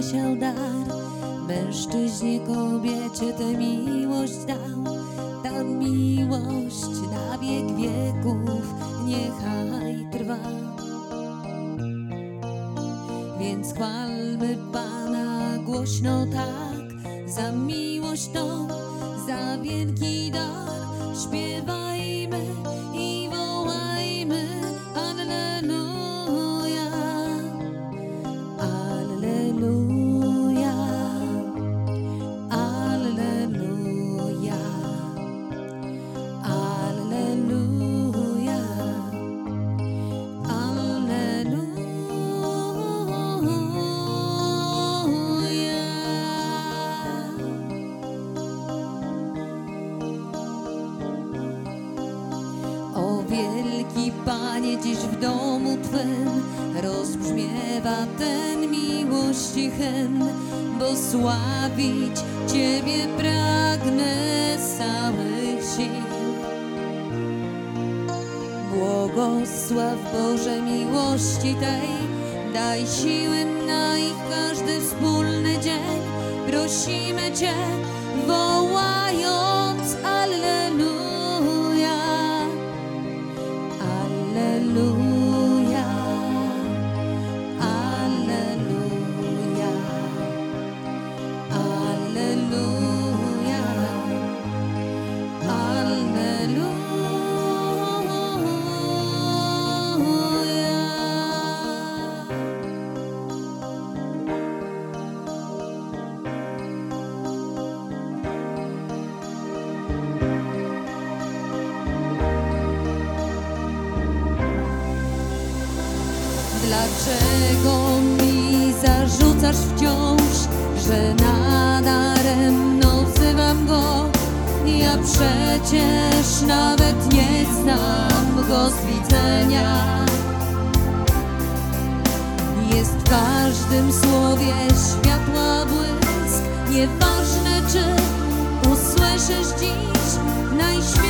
zasiał dar, mężczyźnie, kobiecie tę miłość dał. Ta miłość na wiek wieków niechaj trwa. Więc chwalmy Pana głośno tak, za miłość tą, za wielki dar. Śpiewajmy i wołajmy Alleluja, Alleluja, Alleluja, Alleluja, Alleluja. O wielki Panie, dziś w domu Twym rozbrzmiewa ten miłości hymn, bo sławić Ciebie pragnę z całych sił. Błogosław Boże miłości tej, daj siły na ich każdy wspólny dzień. Prosimy Cię, wołając Alleluja, Alleluja, Alleluja, Alleluja, Alleluja. Dlaczego mi zarzucasz wciąż, że nadaremno wzywam Go? Ja przecież nawet nie znam Go z widzenia. Jest w każdym słowie światła błysk. Nieważne, czy usłyszysz dziś najświętszą